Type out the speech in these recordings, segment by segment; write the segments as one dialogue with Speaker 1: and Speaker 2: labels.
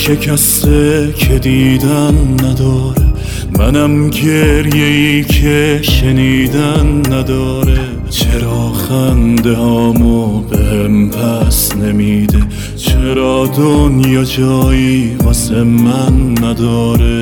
Speaker 1: شکسته که دیدن نداره، منم گریه‌ای که شنیدن نداره. چرا خنده هامو بهم پس نمیده، چرا دنیا جایی واسه من نداره.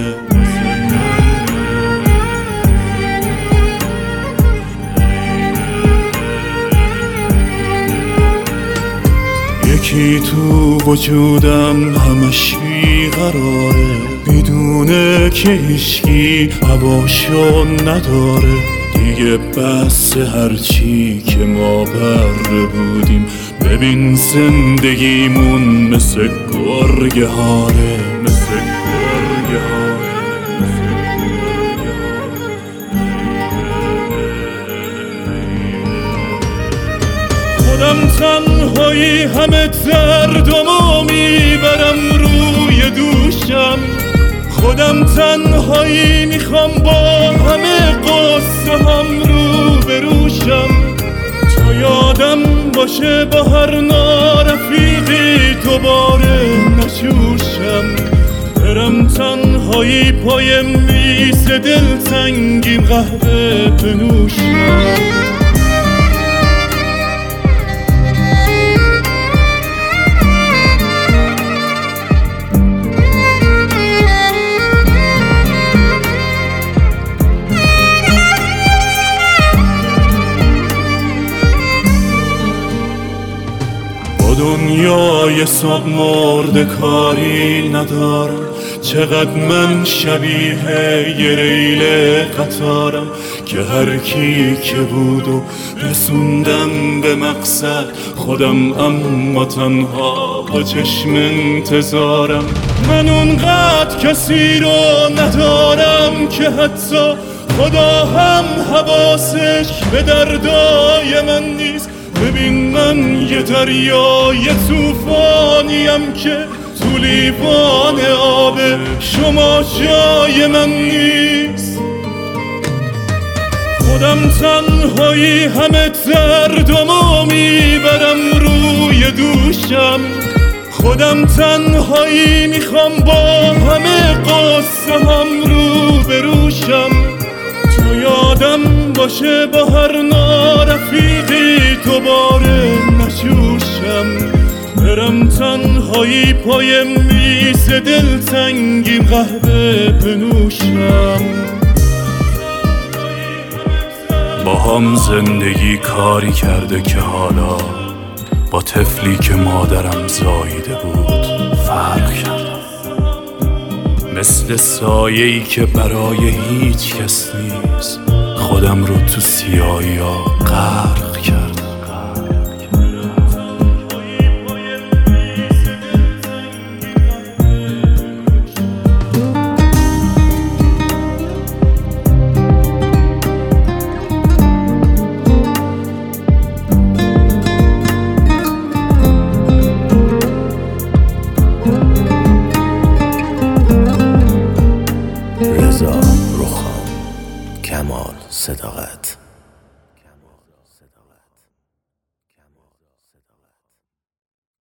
Speaker 1: یکی تو وجودم همش بیقراره، میدونه که هیچکی هواشو نداره. دیگه بس هرچی که ما بره بودیم، ببین زندگیمون مثل گرگه هاره، مثل گرگه هاره. خودم تنهایی همه دردمو میبرم روی دوشم، خودم تنهایی میخوام با همه قصه هم رو بروشم. تا یادم باشه با هر نارفیقی دوباره نجوشم، برم تنهایی پای میز دلتنگیم قهوه بنوشم. دنیای صبح مرده کاری ندارم، چقدر من شبیه یه ریل قطارم که هر کی که بود و رسوندم به مقصد، خودم اما تنها با چشم انتظارم. من اونقدر کسی رو ندارم که حتی خدا هم حواسش به دردای من نیست. ببین من یه دریای توفانیم که تو لیوان آب شما جای من نیست. خودم تنهایی همه دردمو میبرم روی دوشم، خودم تنهایی میخوام با همه قصه هم رو بروشم. تو یادم باشه با هر نارفیقی دوباره نجوشم، برم تنهایی پای میز دلتنگیم قهوه بنوشم. با هم زندگی کاری کرده که حالا با طفلی که مادرم زاییده بود فرق کردم، مثل سایه‌ای که برای هیچ کس نیست، خودم رو تو سیاهی‌ها غرق کردم.
Speaker 2: رضا رخان، کمال صداقت.